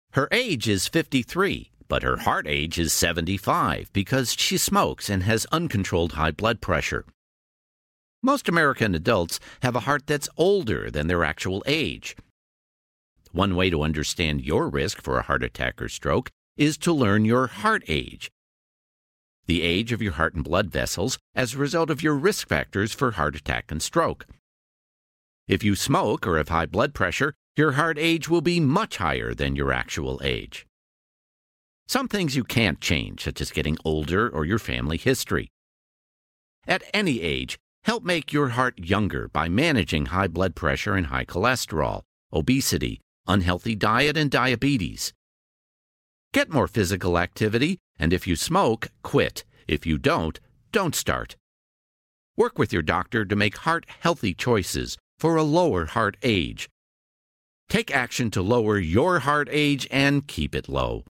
Her age is 53, but her heart age is 75 because she smokes and has uncontrolled high blood pressure. Most American adults have a heart that's older than their actual age. One way to understand your risk for a heart attack or stroke is to learn your heart age, the age of your heart and blood vessels as a result of your risk factors for heart attack and stroke. If you smoke or have high blood pressure, your heart age will be much higher than your actual age. Some things you can't change, such as getting older or your family history. At any age, help make your heart younger by managing high blood pressure and high cholesterol, obesity, unhealthy diet, and diabetes. Get more physical activity, and if you smoke, quit. If you don't start. Work with your doctor to make heart-healthy choices for a lower heart age. Take action to lower your heart age and keep it low.